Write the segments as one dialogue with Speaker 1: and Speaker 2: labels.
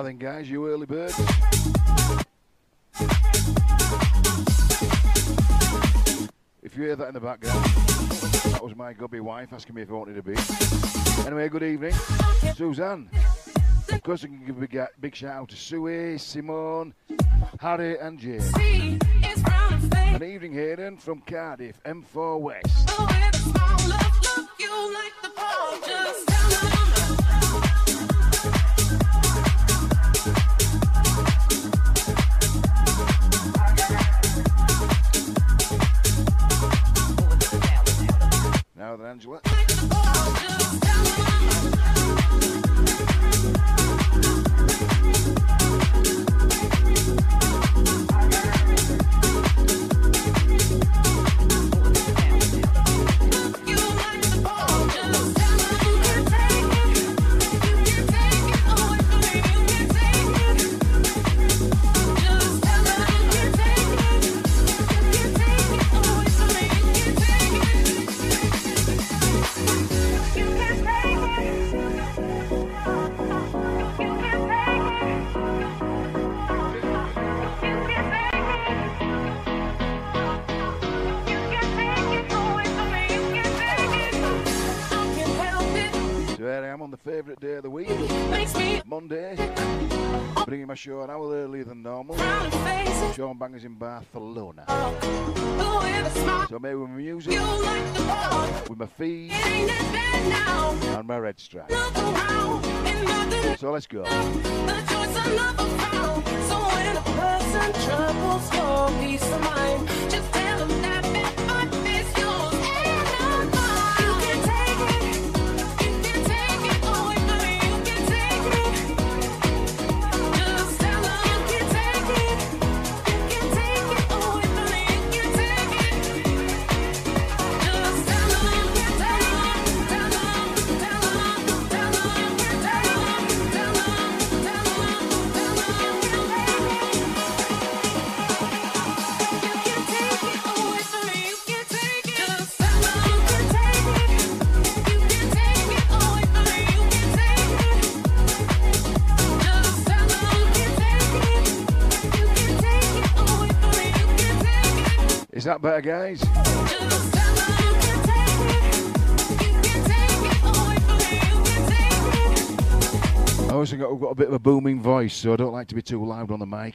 Speaker 1: Now then, guys, you early birds. If you hear that in the background, that was my gubby wife asking me if I wanted a beat. Anyway, good evening. Suzanne. Of course, I can give a big shout out to Sue, Simone, Harry and Jane. An evening, Hayden, from Cardiff, M4 West. Now then, Angela. Favourite day of the week, Monday, bringing my show an hour earlier than normal. Sean Bangers in Barcelona. So maybe with my music, with my feed, and my red stripe. So let's go. So when a person troubles for peace of mind, just tell them that bad heart is yours. Is that better, guys? I also got a bit of a booming voice, so I don't like to be too loud on the mic.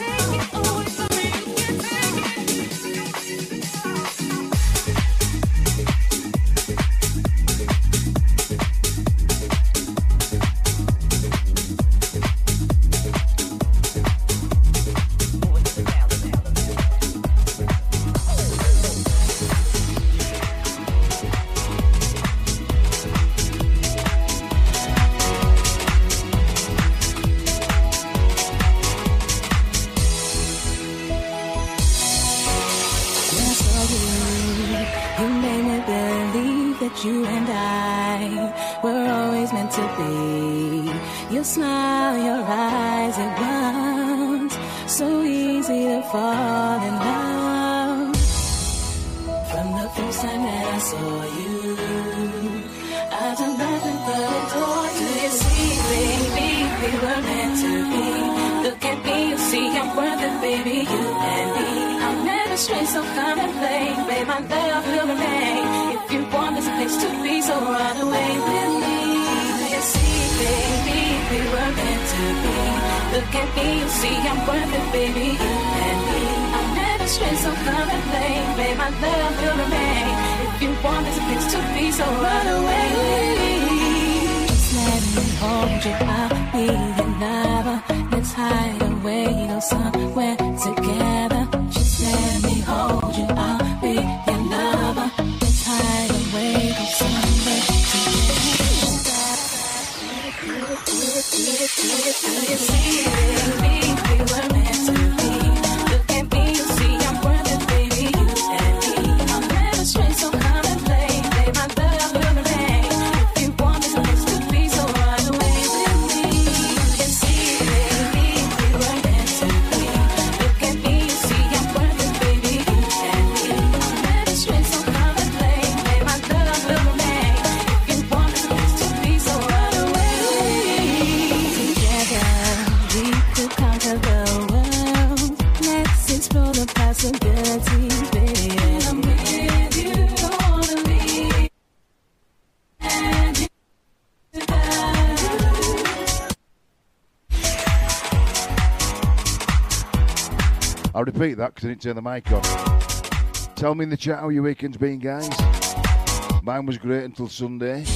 Speaker 2: You and I were always meant to be. Your smile, your eyes, it was so easy to fall in love. From the first time that I saw you, I done nothing but adore you. Do you see, baby, we were meant to be. Look at me, you see I'm worth it, baby, you and me. I'll never stray, so come and play. Babe, my love will remain. If you want this place to be, so run away with me. You see, baby, we were meant to be. Look at me, you see I'm worth it, baby, you and me. I'll never stray, so come and play. Babe, my love will remain. If you want this place to be, so run away with me. Just let me hold you, I'll be your lover. Let's hide away, go somewhere together. Just let me hold you, I'll be your lover. Let's hide away, go somewhere together. You see, baby, we were meant to be. Look at me, you see I'm worth it, baby, you and me. I'll never stray, so come and play. Babe, my love will remain. If you want this place to be, so run away with me. You see, baby, we were meant to be. Look at me, you see I'm worth it, baby, you
Speaker 1: repeat that because I didn't turn the mic on. Tell me in the chat how your weekend's been, guys. Mine was great until Sunday.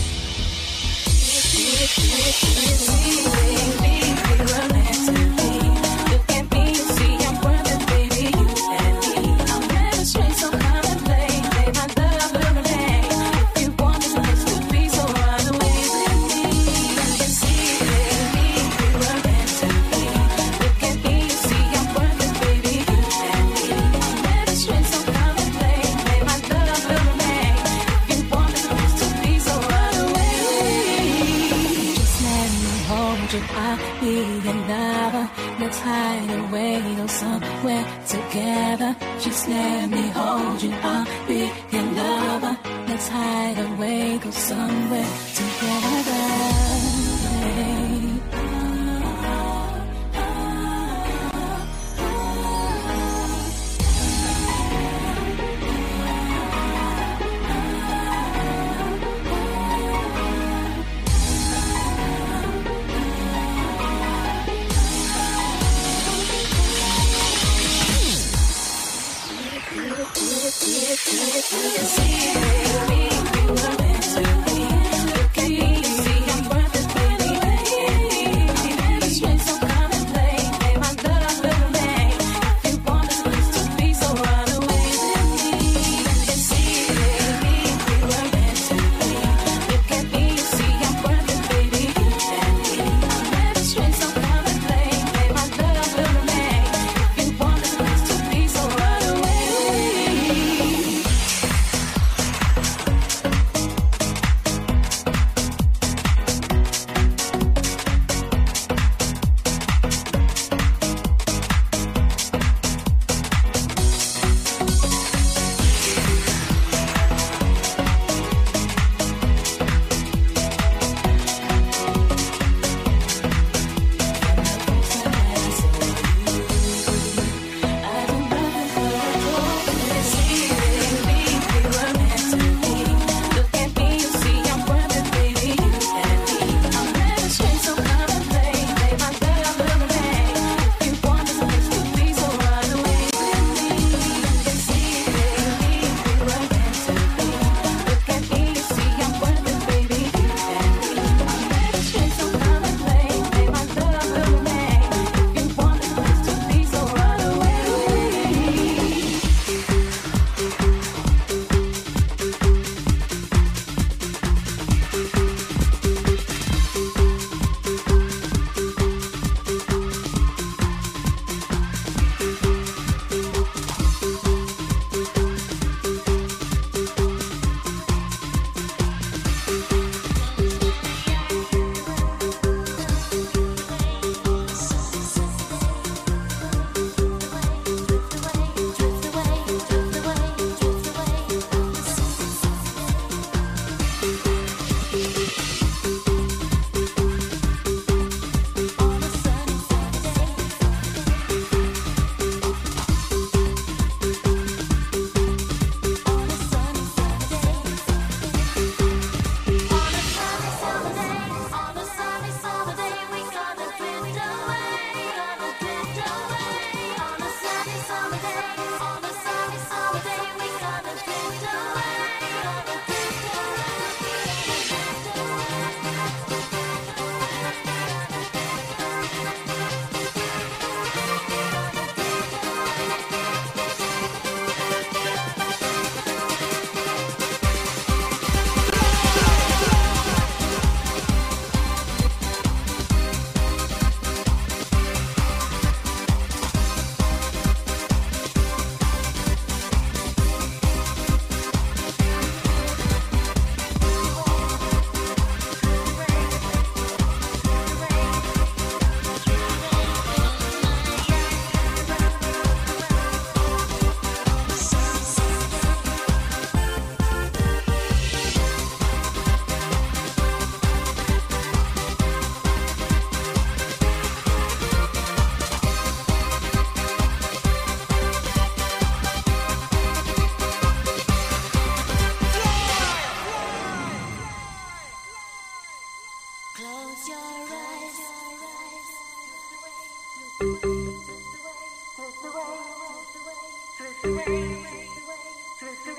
Speaker 2: Let's hide away, go somewhere together. Just let me hold you, I'll be your lover. Let's hide away, go somewhere together.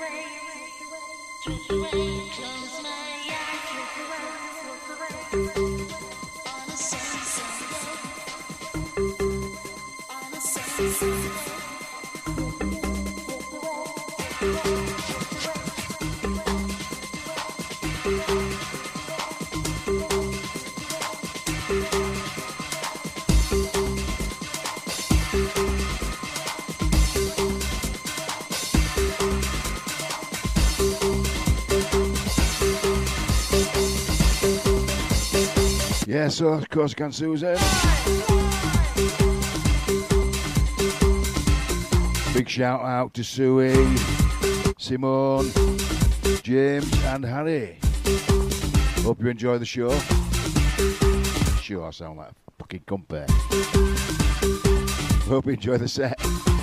Speaker 1: Yeah, so of course, can Susan. Big shout out to Suey, Simone, James, and Harry. Hope you enjoy the show. Sure, I sound like a fucking compare. Hope you enjoy the set.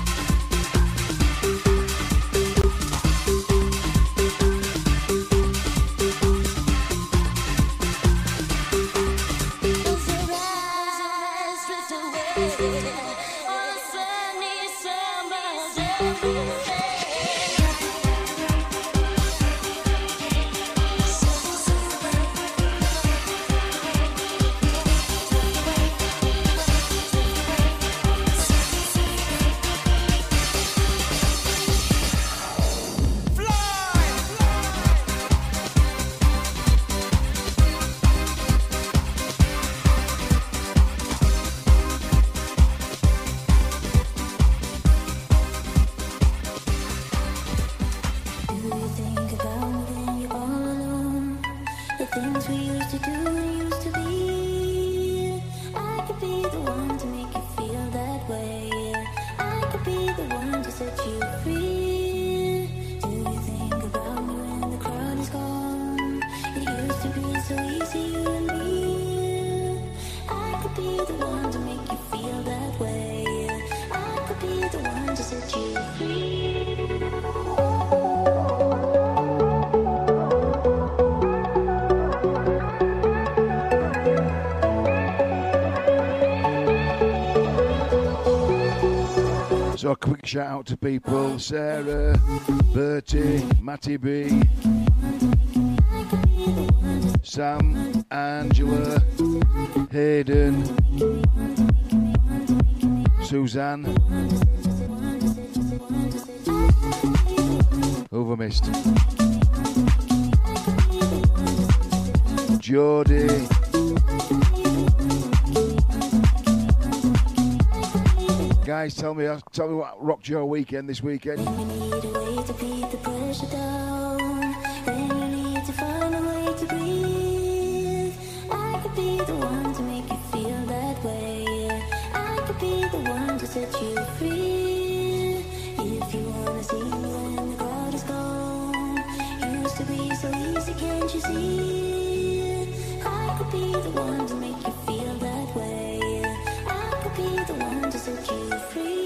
Speaker 1: So a quick shout out to people, Sarah, Bertie, Matty B, Sam, Angela, Hayden, Suzanne, who've I missed? Jodie, guys, tell me what rocked your weekend this weekend.
Speaker 3: You need a way to beat the pressure down. Then you need to find a way to breathe. I could be the one to make you feel that way. I could be the one to set you free. If you wanna see me when the crowd is gone, used to be so easy, can't you see? I could be the one to make you feel that way. I could be the one to set you free.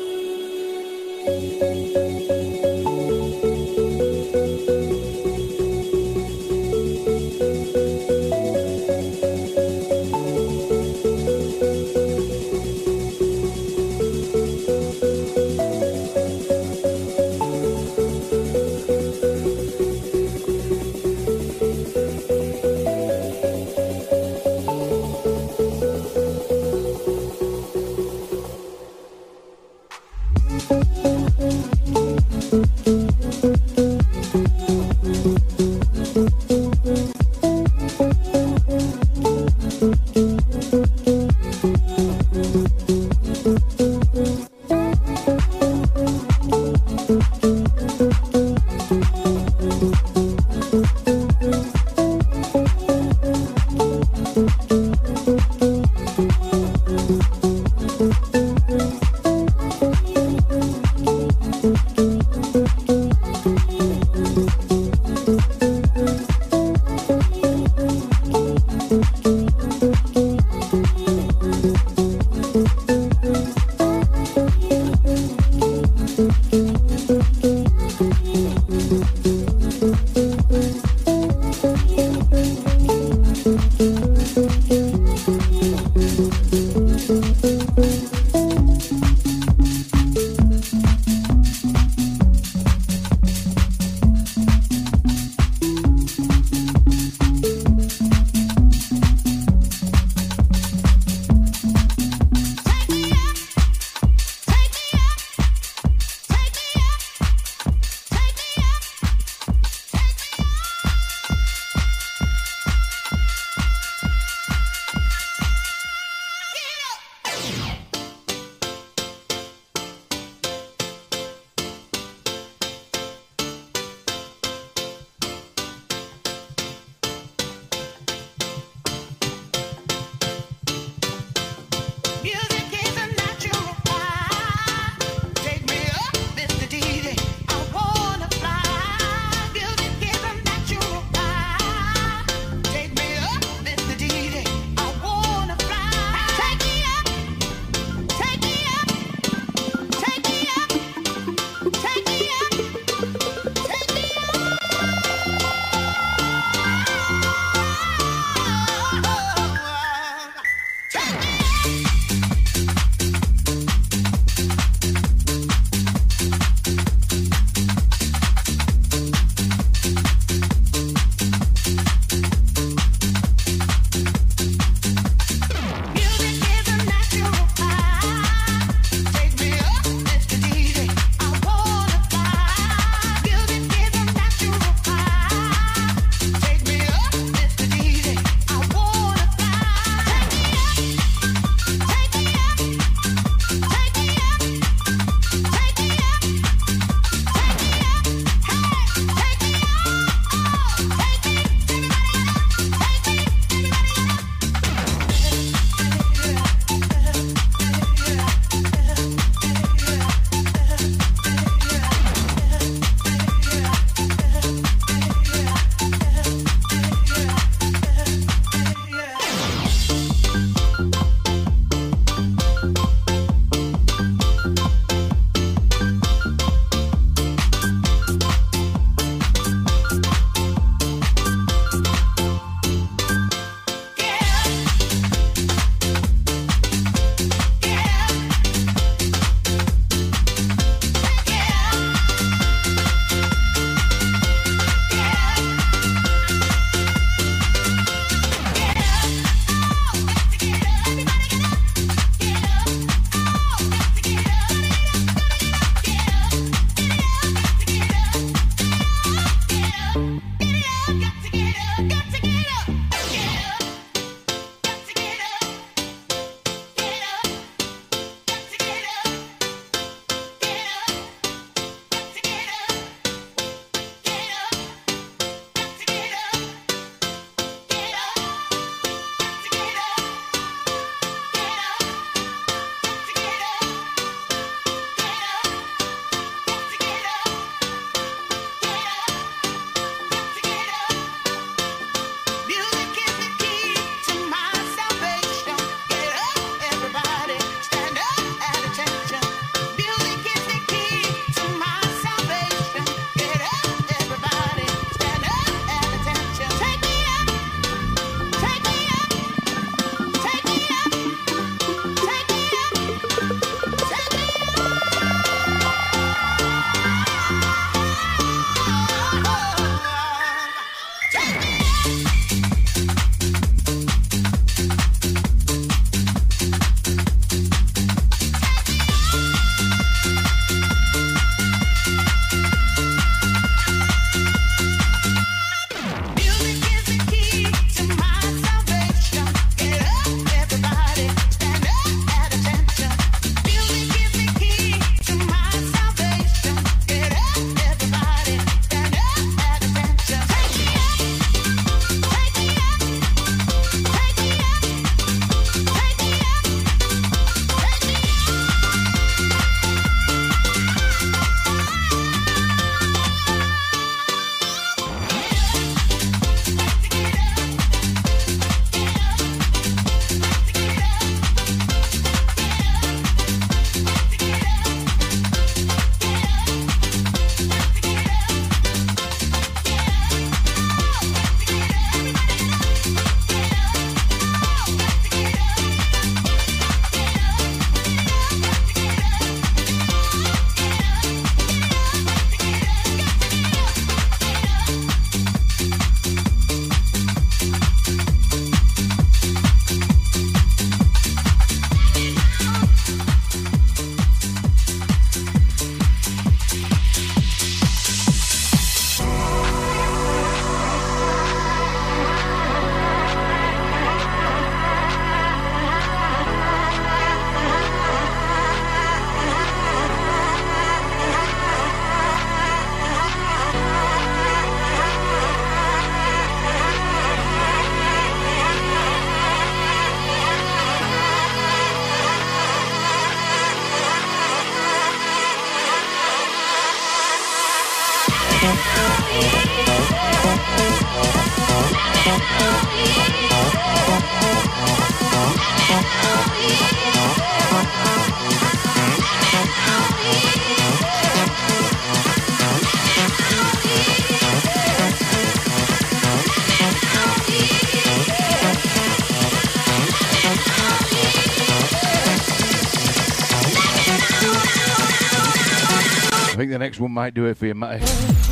Speaker 1: I think the next one might do it for you, Matty.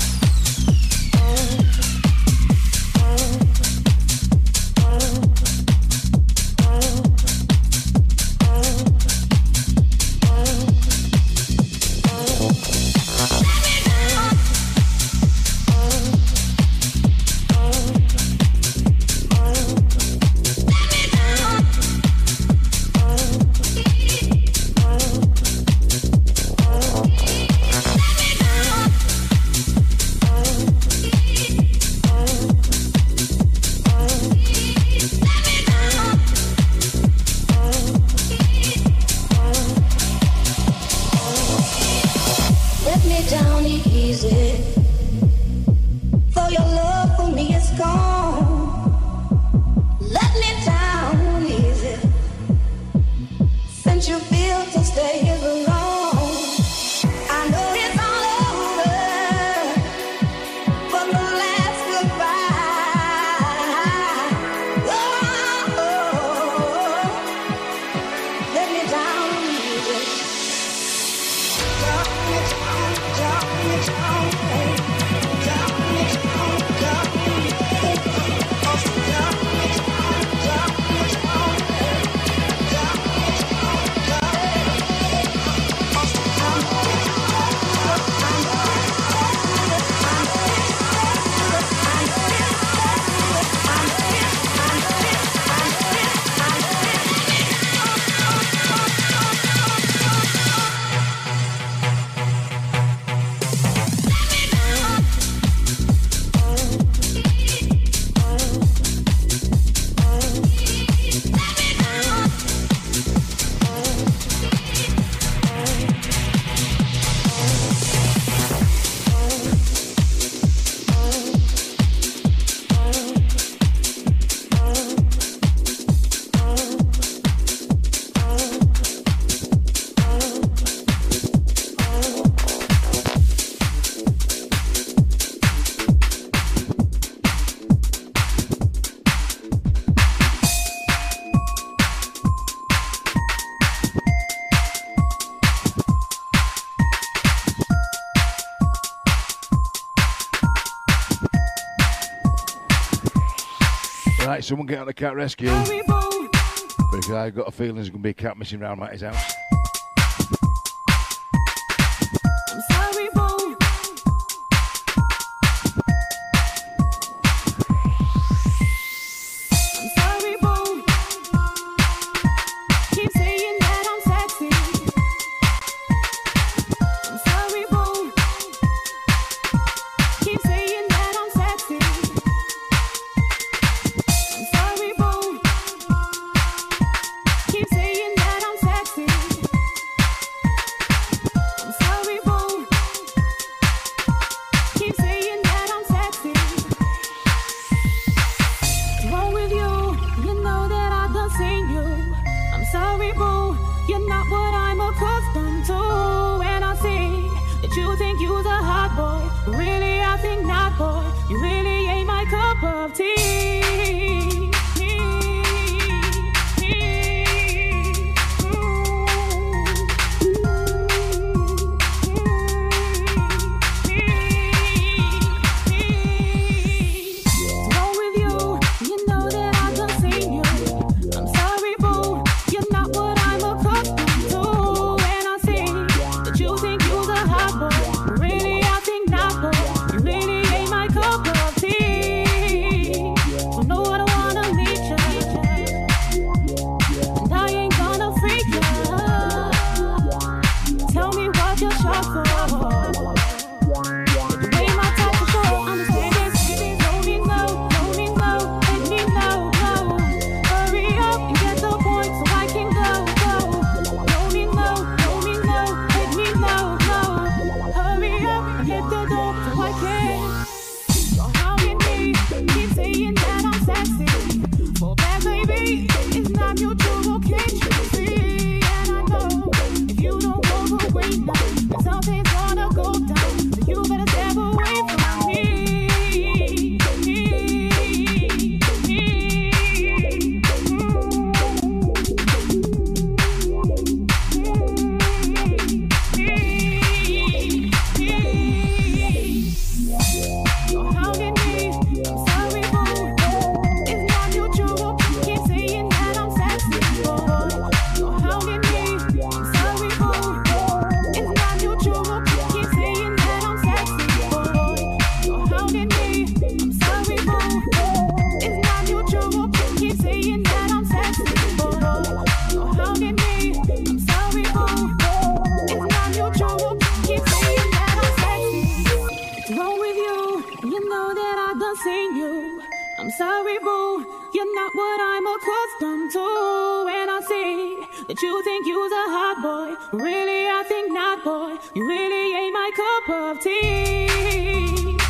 Speaker 1: Right, someone get on the cat rescue. Because I've got a feeling there's going to be a cat missing around Matty's house.
Speaker 2: Really, I think not, boy. You really ain't my cup of tea. You know that I done seen you. I'm sorry, boo. You're not what I'm accustomed to. And I see that you think you's a hot boy. Really, I think not, boy. You really ain't my cup of tea.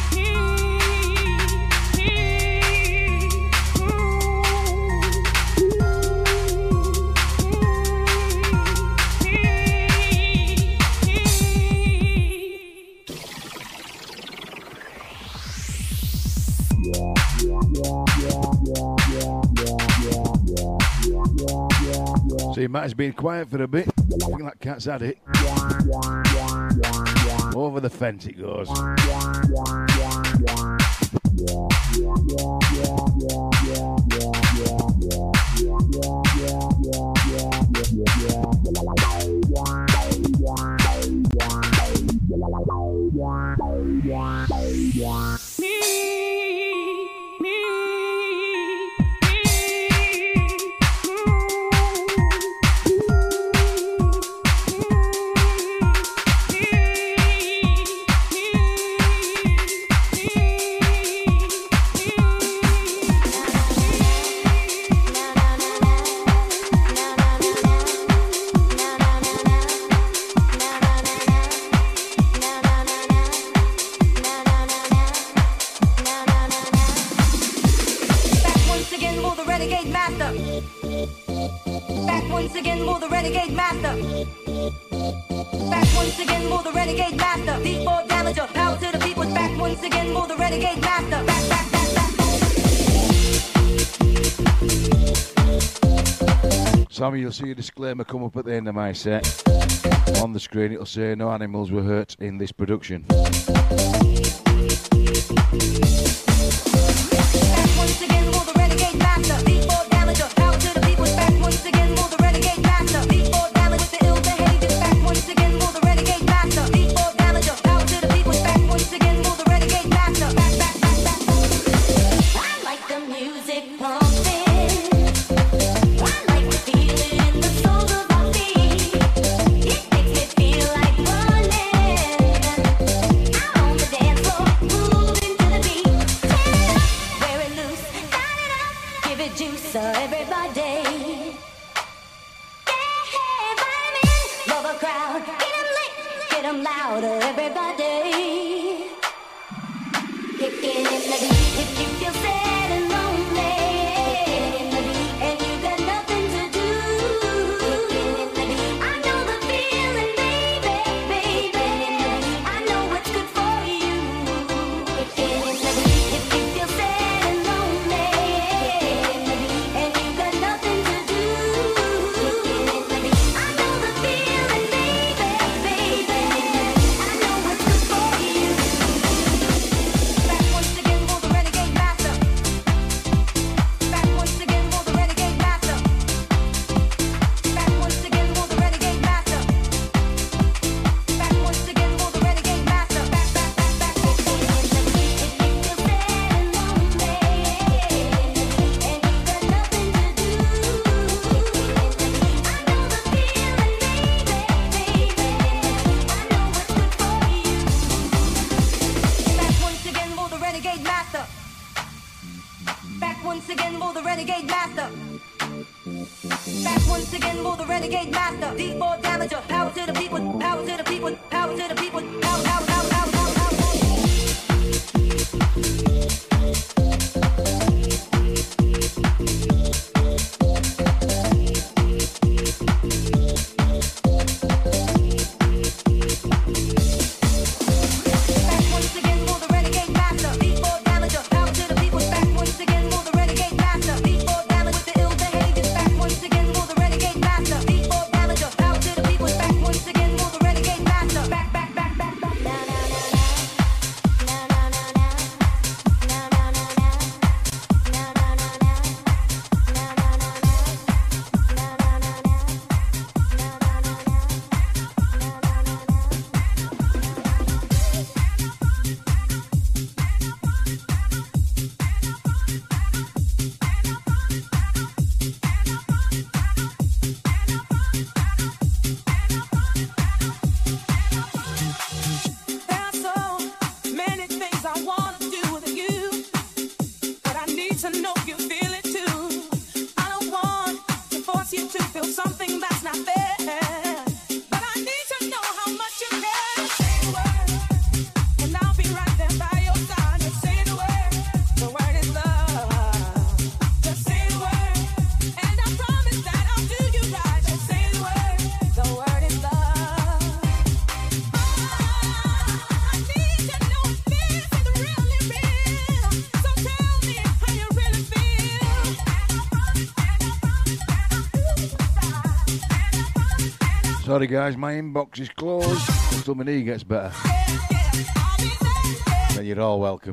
Speaker 1: So Matt has been quiet for a bit. I think that cat's had it. Over the fence it goes. Sammy, you'll see a disclaimer come up at the end of my set. On the screen it'll say no animals were hurt in this production. Sorry guys, my inbox is closed until my knee gets better. Then you're all welcome.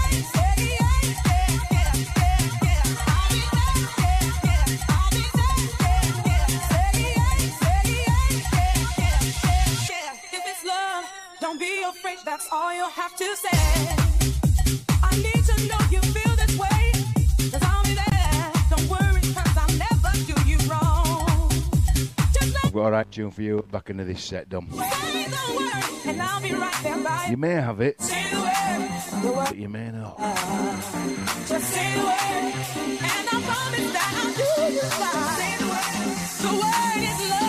Speaker 2: Don't be afraid, that's all you'll have to say. I need to know you feel this way. Cause I'll be there. Don't worry, cause I'll never do you wrong.
Speaker 1: I've got a right tune for you back into this set, Dom.
Speaker 2: Say the word, and I'll be right there by
Speaker 1: You may have it,
Speaker 2: Say the word,
Speaker 1: but you may not.
Speaker 2: just say the word, and I promise that I'll do you right. Say the word is love.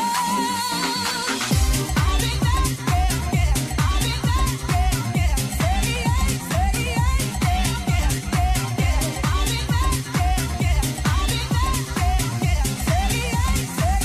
Speaker 2: I'll be there, yeah. I'll be there, yeah. Say yeah, say yeah, yeah. I'll be there, yeah. I'll be there, yeah. Say yeah, say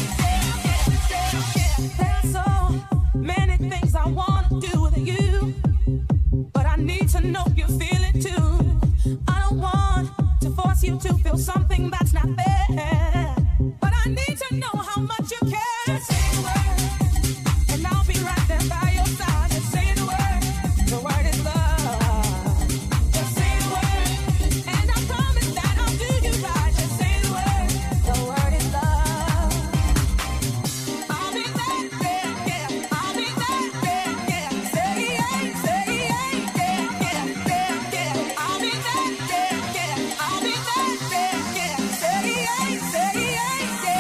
Speaker 2: yeah. There's so many things I wanna do with you, but I need to know you feel it too. I don't want to force you to feel something that's not there, but I need to know how much you care. Just say the word, and I'll be right there by your side. Just say the word is love. Just say the word, and I promise that I'll do you right. Just say the word is love. I'll be there, yeah. I'll be there, yeah. Say yeah, say yeah, yeah. I'll be there, yeah. I'll be there, yeah. Say yeah, say yeah, yeah.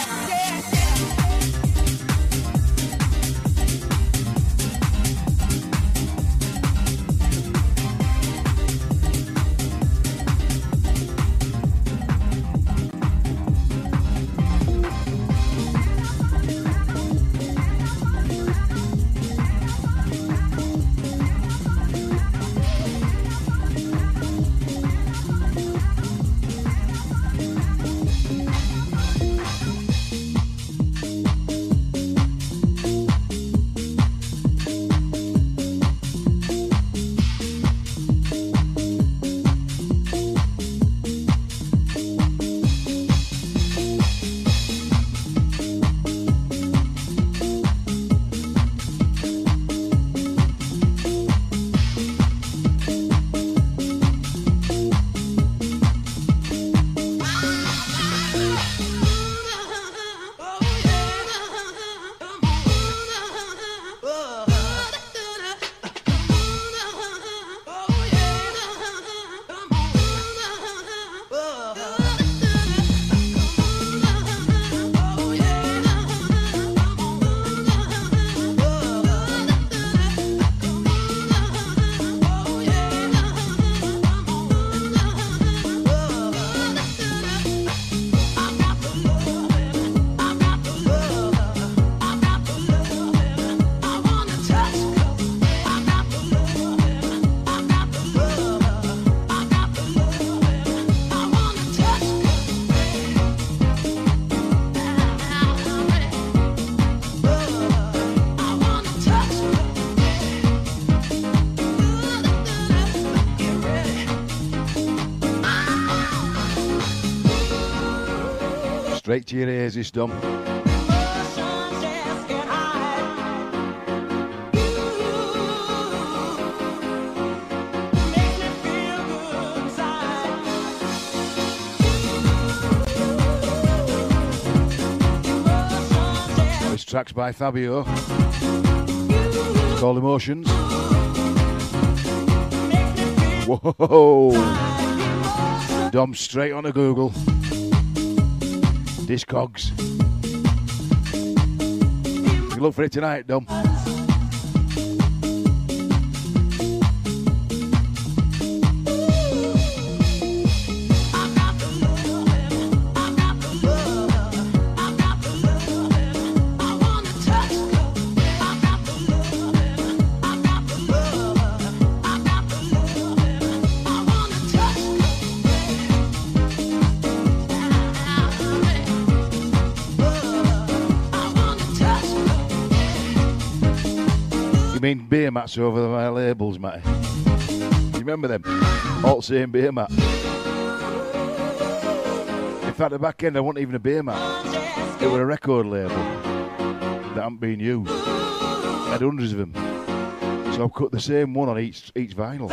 Speaker 1: Straight to your ears, this Dom. This track's by Fabio. It's called Emotions. Whoa! Dom straight on to Google. Discogs. You look for it tonight, Dom. You mean beer mats over my labels, Matty? You remember them? All same beer mat. In fact, the back end, I wasn't even a beer mat. It was a record label. that haven't been used. I had hundreds of them. So I've cut the same one on each vinyl.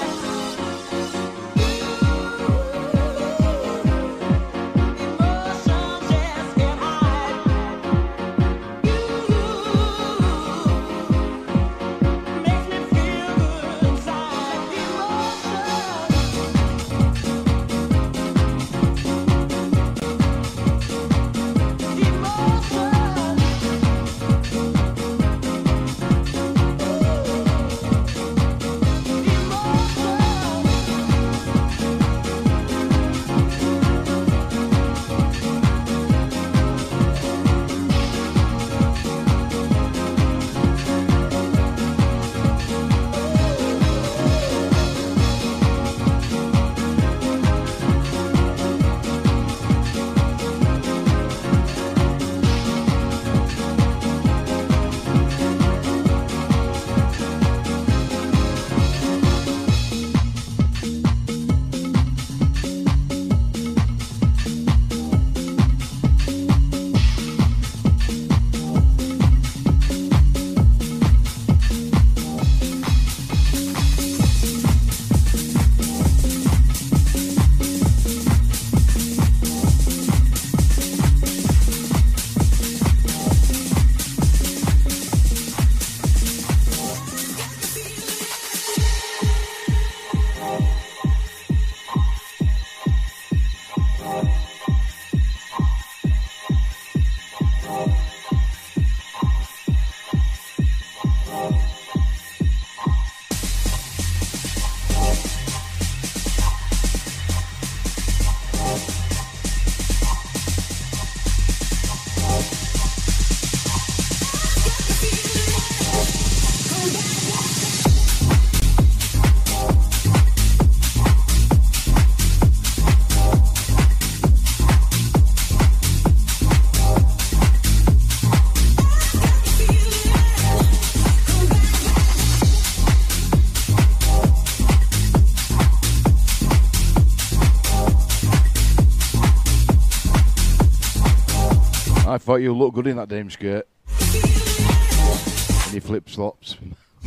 Speaker 1: I thought you looked good in that dame skirt. And your flip flops.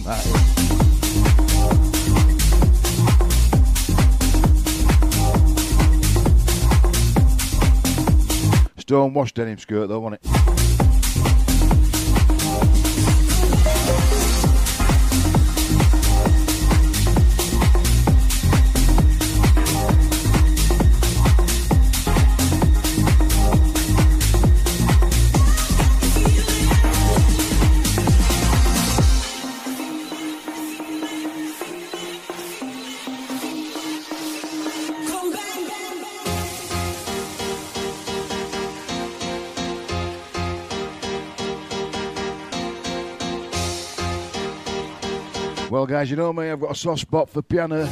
Speaker 1: Stonewashed denim skirt though, wasn't it? Well, guys, you know me, I've got a soft spot for piano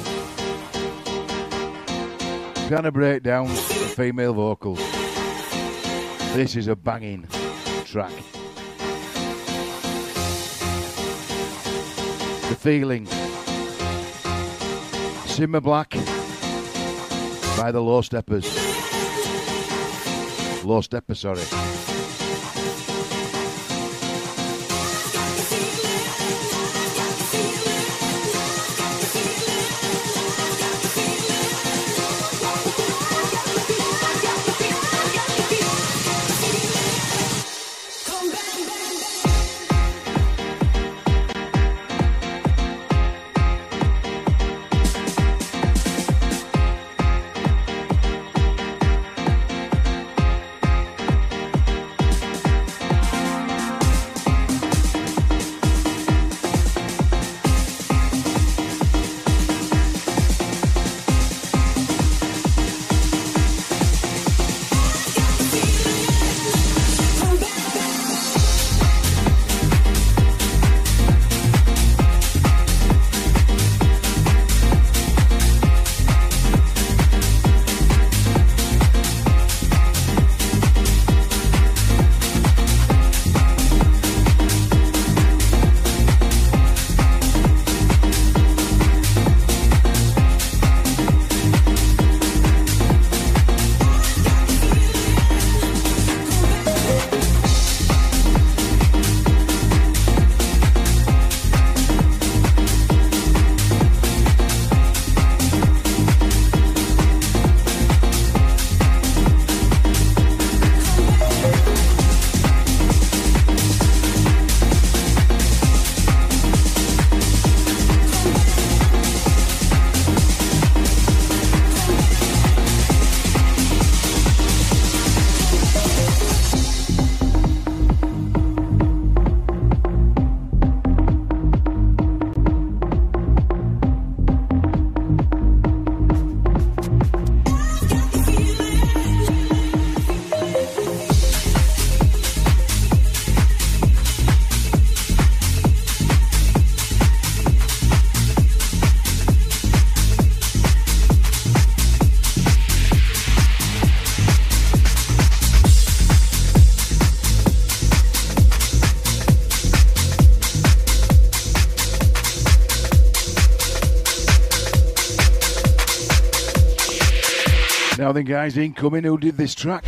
Speaker 1: breakdowns and female vocals. This is a banging track. The Feeling. Simmer Black by the Low Steppers. Low Stepper, sorry. Now then, guys, incoming. Who did this track?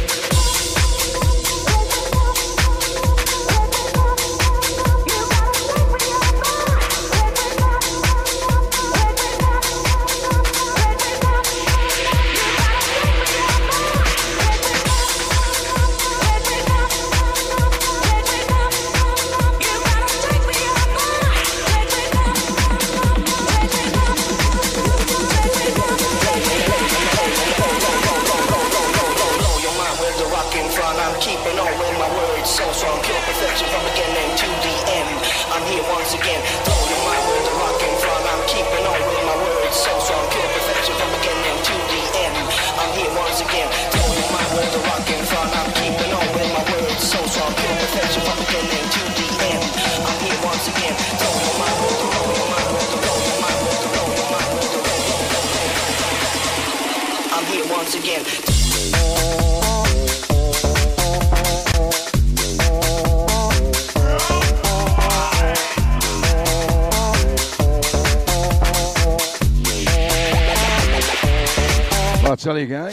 Speaker 1: I'll tell you guys,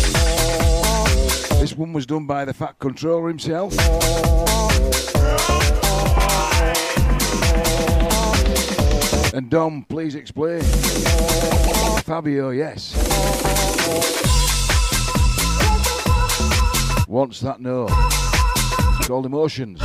Speaker 1: this one was done by the Fat Controller himself. And Dom, please explain. Fabio, yes. Wants that note. It's called Emotions.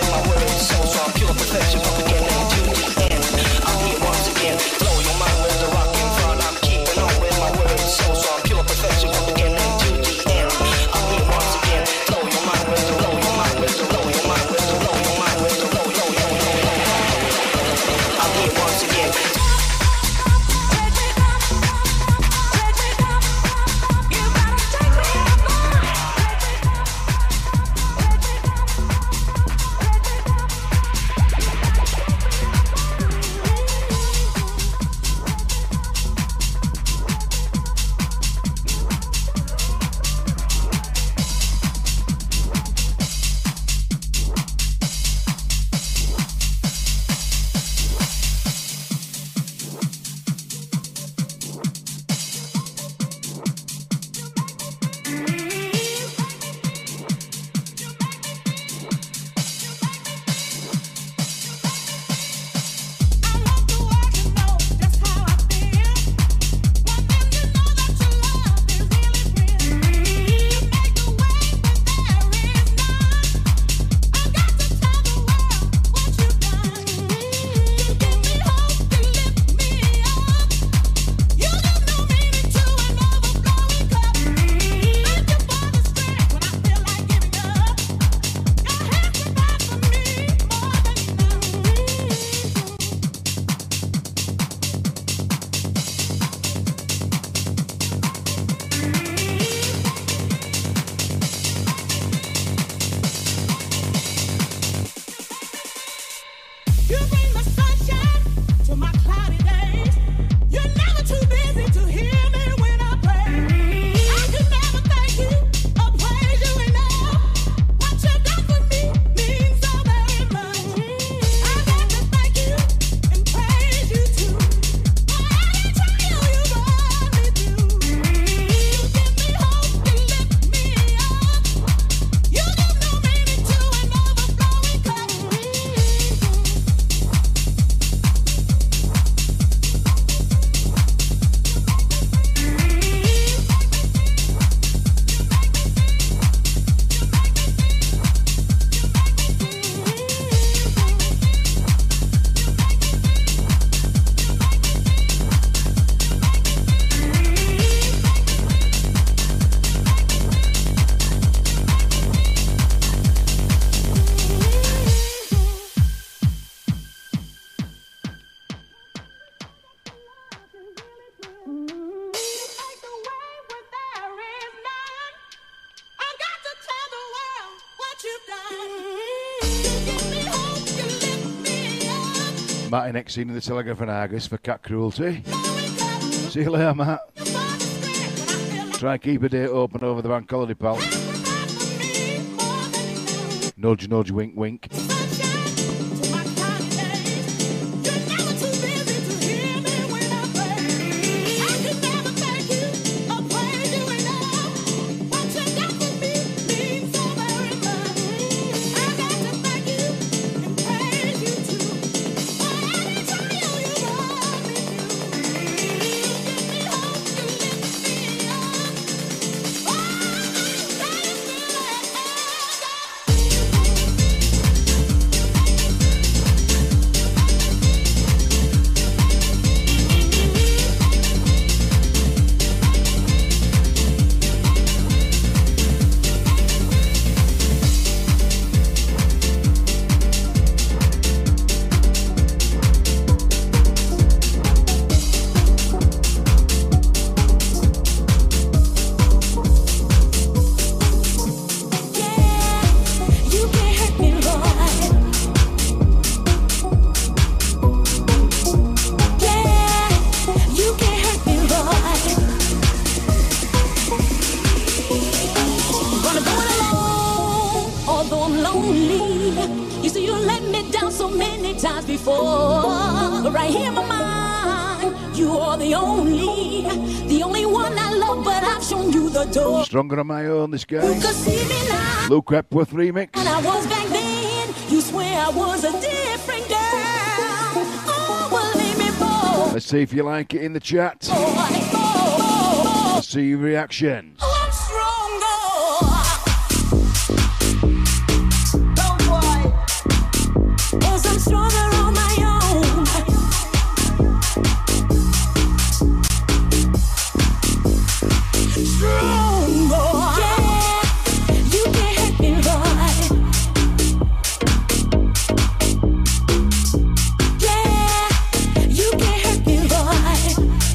Speaker 4: Blow your mind with the
Speaker 1: Matty next scene in the Telegraph and Argus for cat cruelty. See you later, Matt. Try and keep a date open over the bank holiday, pal. Nudge, nudge, wink, wink. Stronger on my own, this guy. Luke Epworth remix.
Speaker 2: And I was back then, you swear I was a different girl. Oh, believe me, boy.
Speaker 1: Let's see if you like it in the chat. Let's see your reaction.
Speaker 2: I'm stronger.
Speaker 3: Don't worry.
Speaker 2: 'Cause I'm stronger on my own. Stronger. Yeah, you can't hurt me, boy. Yeah, you can't hurt me, boy.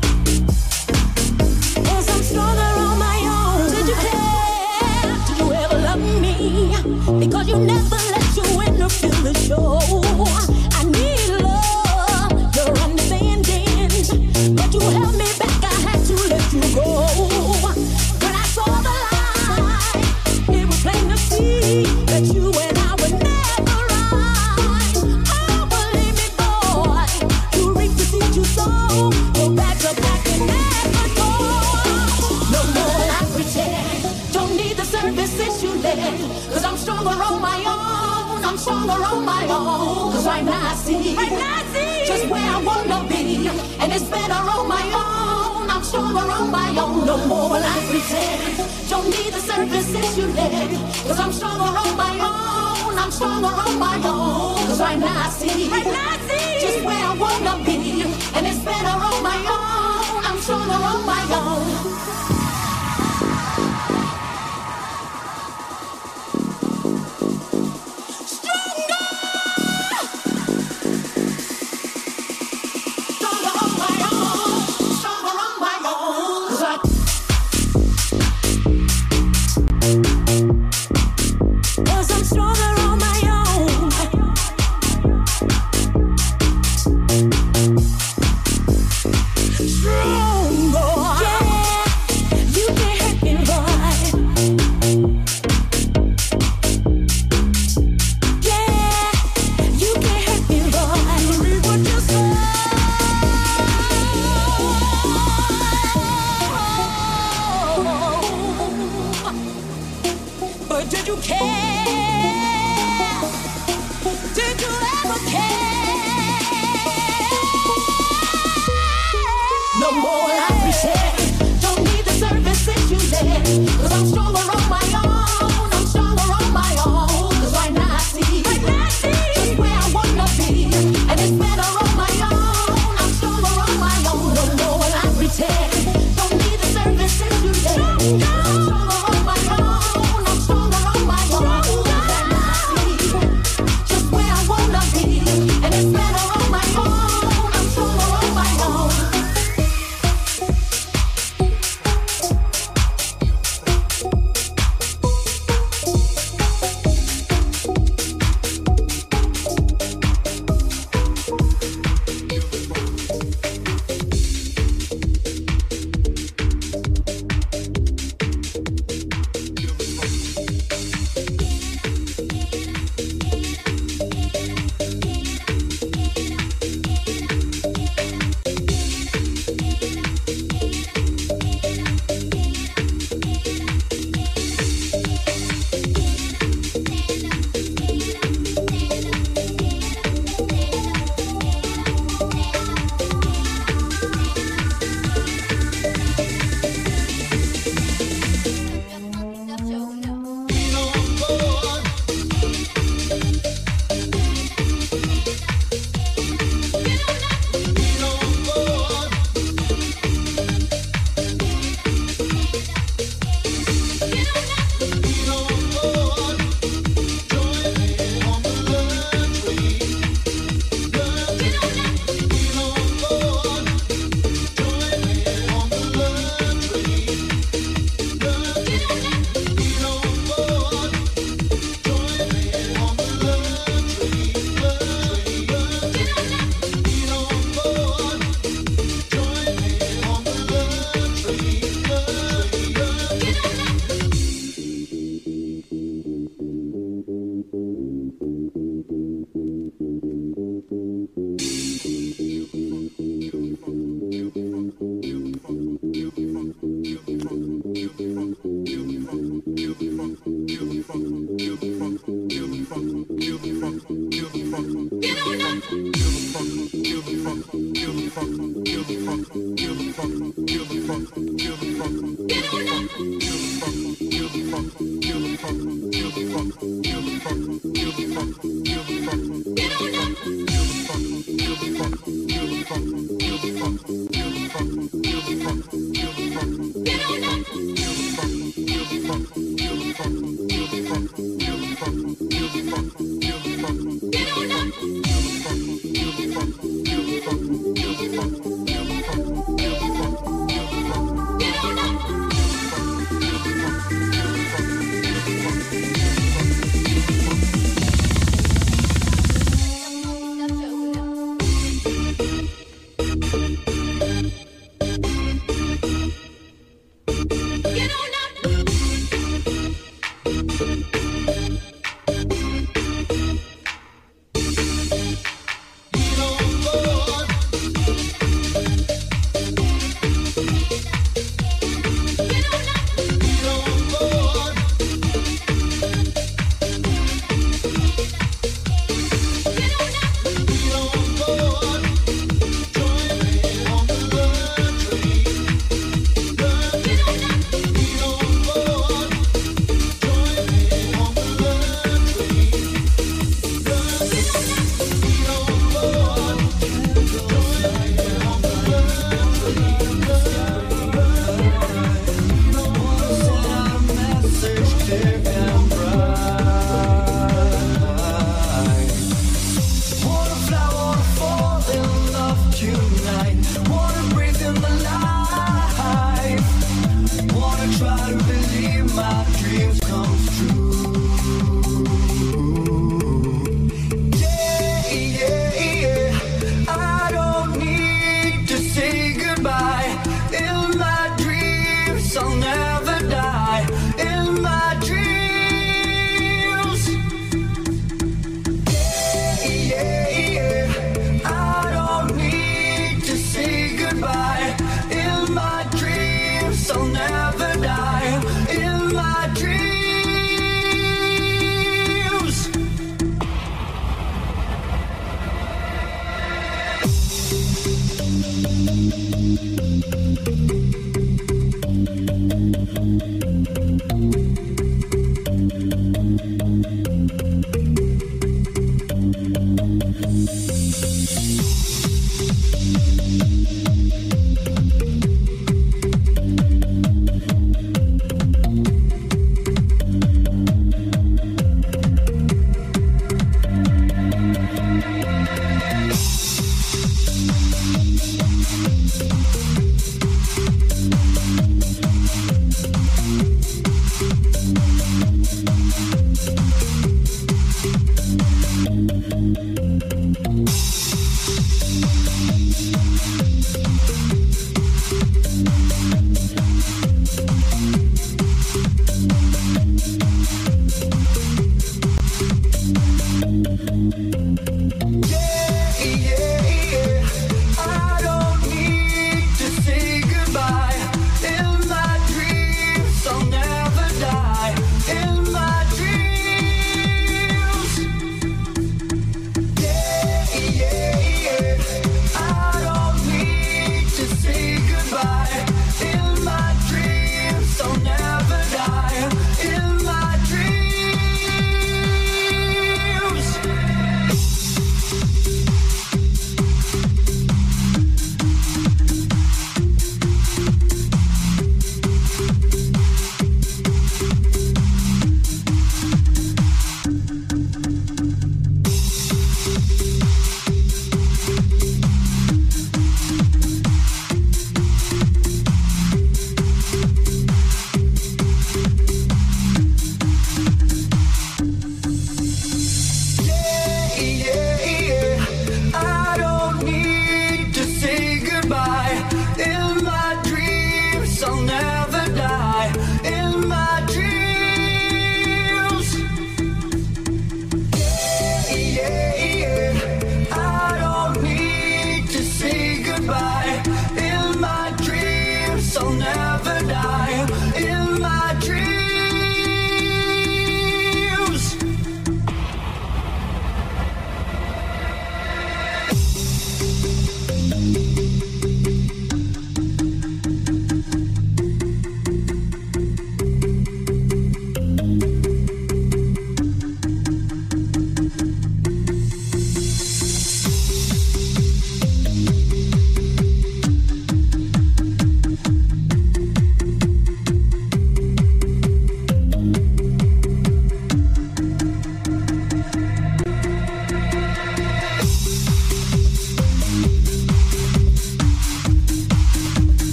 Speaker 2: 'Cause I'm stronger on my own. Did you care? Did you ever love me? Because you never let your winner feel the show. I need love, you're understanding. But you held me back, I had to let you go. When I saw the light, it was plain to see that you and I would never ride. Oh, believe me, boy, you reap the seed you sow. Go back to back and never go. No more like pretend, don't need the services you lend. 'Cause I'm stronger on my own, I'm stronger on my own. 'Cause right now I see just where I wanna be, and it's better on my own. I'm stronger on my own, no more like pretend. Don't need the services you lend. 'Cause I'm stronger on my own, I'm stronger on my own. 'Cause right now I see just where I wanna be, and it's better on my own. I'm stronger on my own. Cause I'm stronger on my own.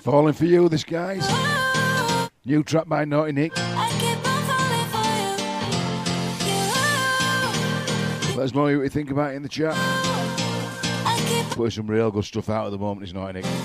Speaker 1: Falling for You, this guys. New track by Naughty Nick. Let us know what you think about it in the chat. Put some real good stuff out at the moment, it's Naughty Nick.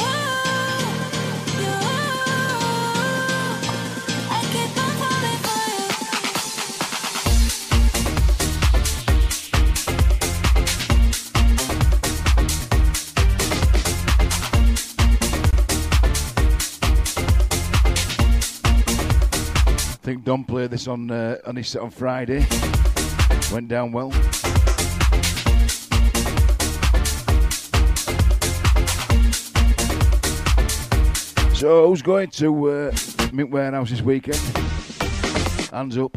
Speaker 1: I think Don played this on his set on Friday. Went down well. So who's going to Mint Warehouse this weekend? Hands up.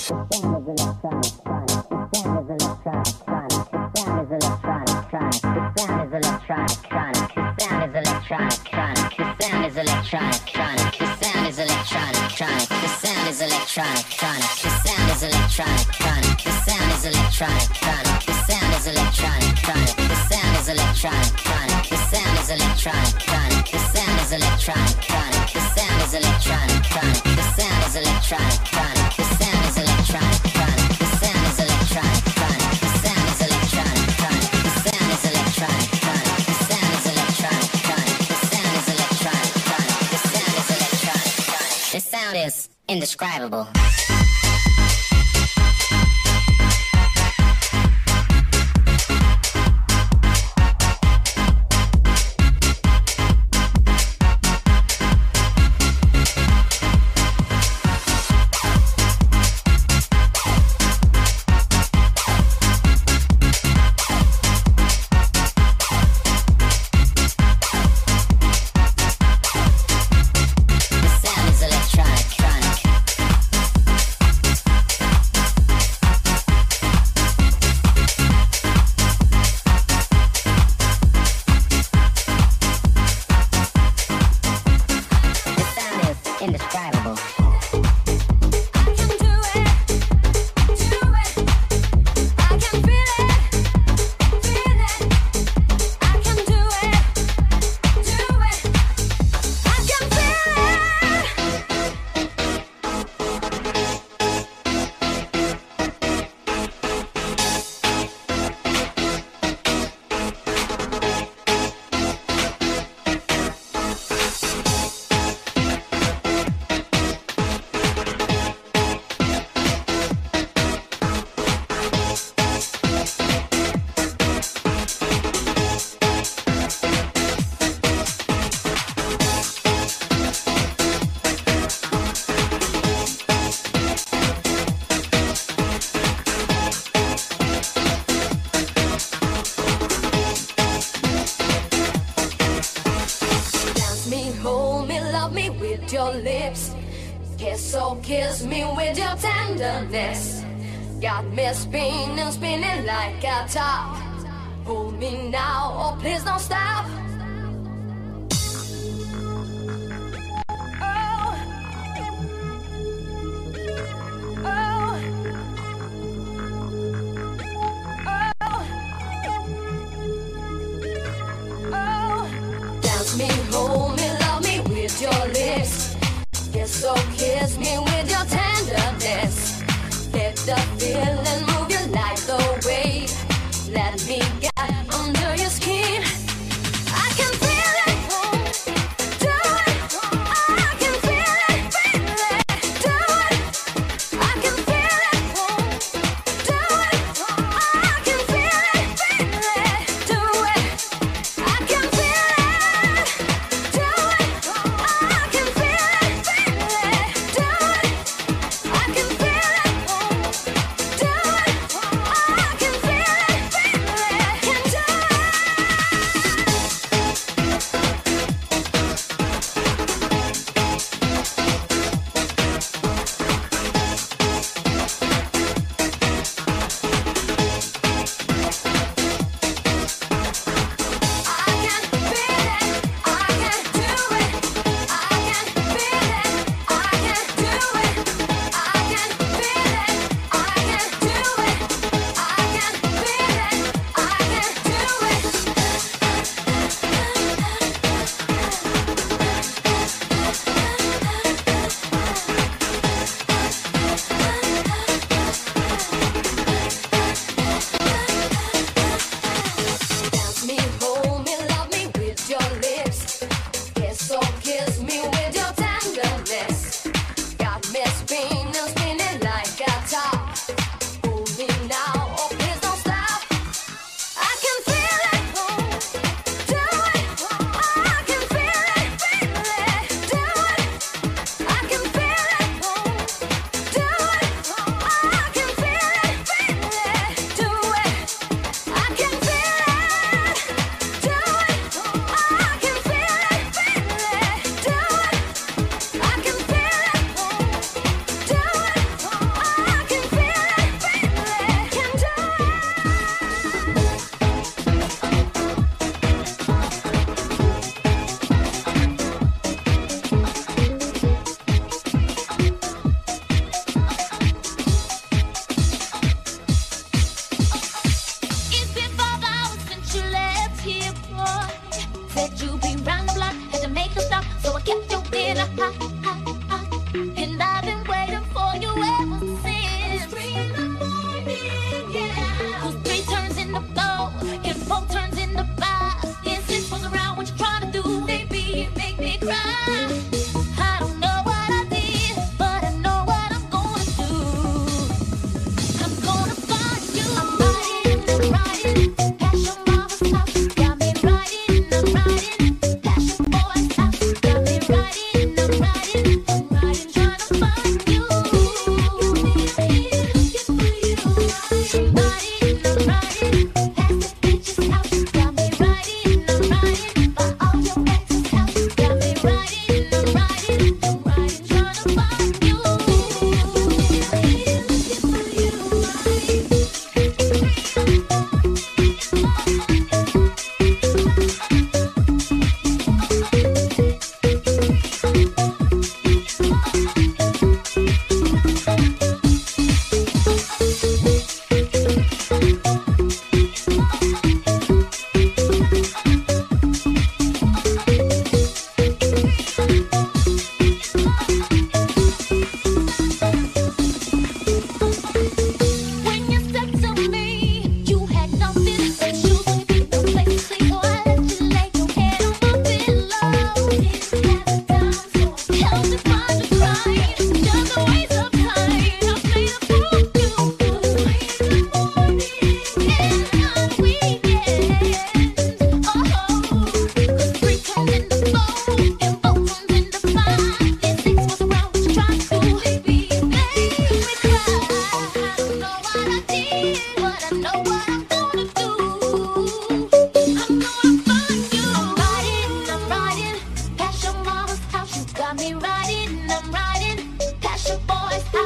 Speaker 4: Indescribable.
Speaker 5: Your lips, kiss me with your tenderness. Got me spinning like a top. Hold me now, oh please don't stop. Dance me, hold me, love me with your lips. So kiss me with your tenderness. Let the feeling move you like the wave. Let me get under your skin. I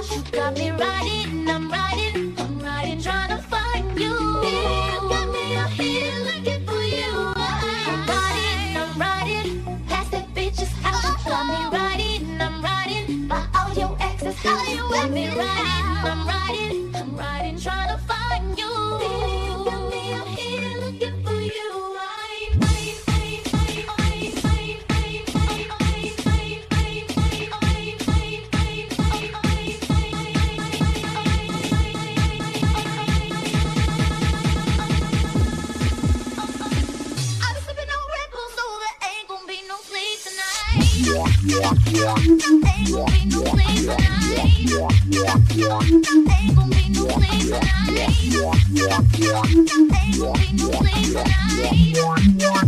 Speaker 3: You got me riding, I'm riding, trying to find you. You got me out here looking for you. I'm riding, past that bitch's house. You got me riding, I'm riding, by all your exes' house. You got me riding, I'm riding, trying to find you. You got me out here looking for you. Ain't gon' be no sleep tonight. Ain't gon' be no sleep tonight. Ain't gon' be no sleep tonight. Ain't gon' be no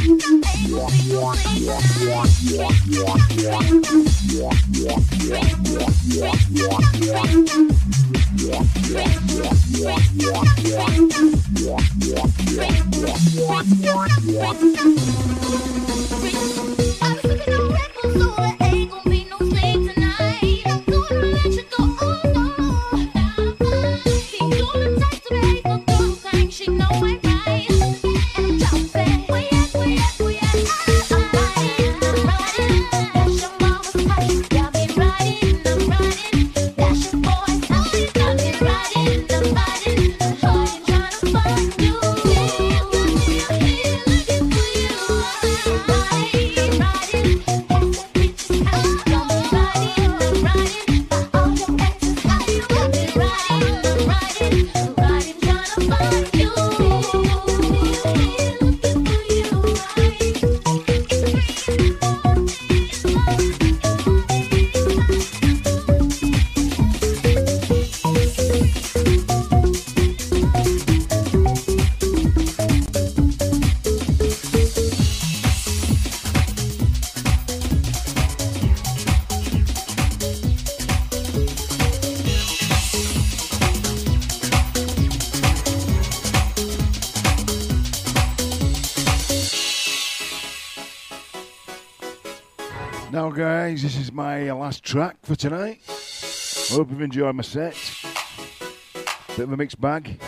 Speaker 1: Now, guys, this is my last track for tonight. I hope you've enjoyed my set. Bit of a mixed bag.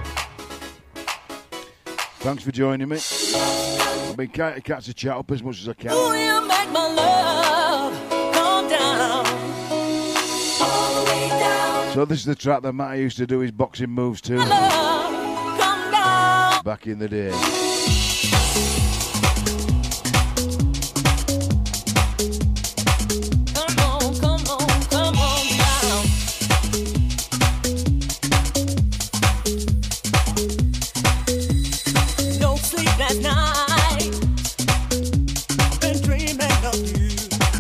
Speaker 1: Thanks for joining me. I've been trying to catch the chat up as much as I can.
Speaker 2: Ooh, you make my love calm down, all the way down.
Speaker 1: So this is the track that Matt used to do his boxing moves to
Speaker 2: Love, come down.
Speaker 1: back in the day.
Speaker 2: Come on down. No sleep last night. Been dreaming of you.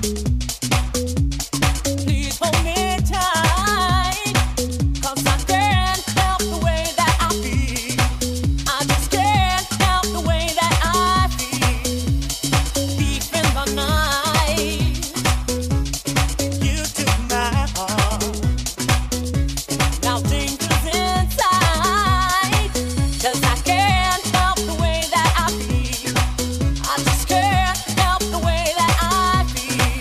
Speaker 2: Please hold me tight, 'cause I can't help the way that I feel. I just can't help the way that I feel. Deep in the night, you took my heart. Now danger's inside, 'cause I can't help the way that I feel. I just can't help the way that I feel.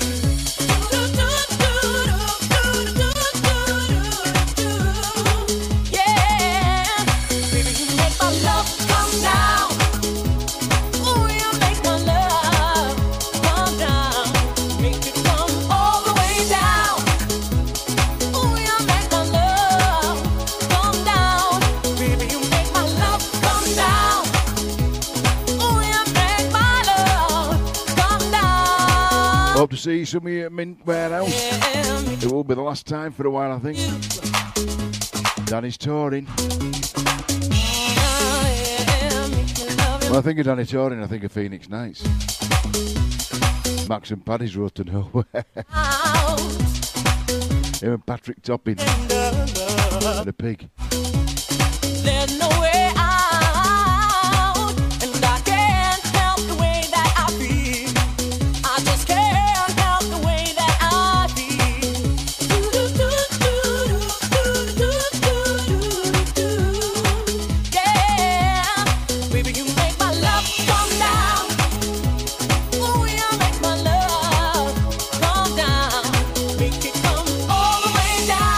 Speaker 2: Yeah, baby, you make my love come down. Ooh, you make my love come down. Make it come all the way down. Ooh, you make my love come down. Baby, you make my love come down. Ooh, you make my love come down.
Speaker 1: Hope to see some of you at Mint Warehouse.
Speaker 2: Yeah,
Speaker 1: It will be the last time for a while, I think. Danny's touring. When I think of Danny touring, I think of Phoenix Nights. Max and Paddy's Road to Nowhere. Him and Patrick Topping. And a pig.
Speaker 2: There's no way out, and I can't help the way that I feel. I just can't help the way that I feel. Yeah, baby, you make my love come down. Ooh, you make my love come down. Make it come all the way down.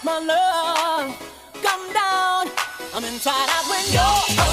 Speaker 2: my love, come down. I'm inside out when you're